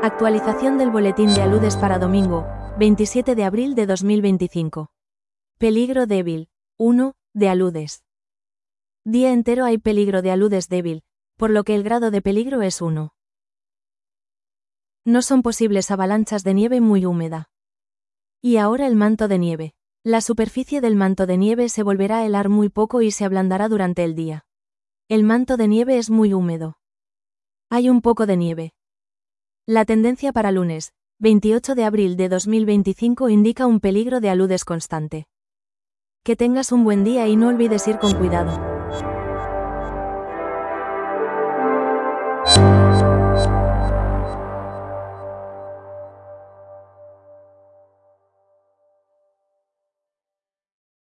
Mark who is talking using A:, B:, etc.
A: Actualización del boletín de aludes para domingo, 27 de abril de 2025. Peligro débil. 1, de aludes. Día entero hay peligro de aludes débil, por lo que el grado de peligro es 1. No son posibles avalanchas de nieve muy húmeda. Y ahora el manto de nieve. La superficie del manto de nieve se volverá a helar muy poco y se ablandará durante el día. El manto de nieve es muy húmedo. Hay un poco de nieve. La tendencia para lunes, 28 de abril de 2025 indica un peligro de aludes constante. Que tengas un buen día y no olvides ir con cuidado.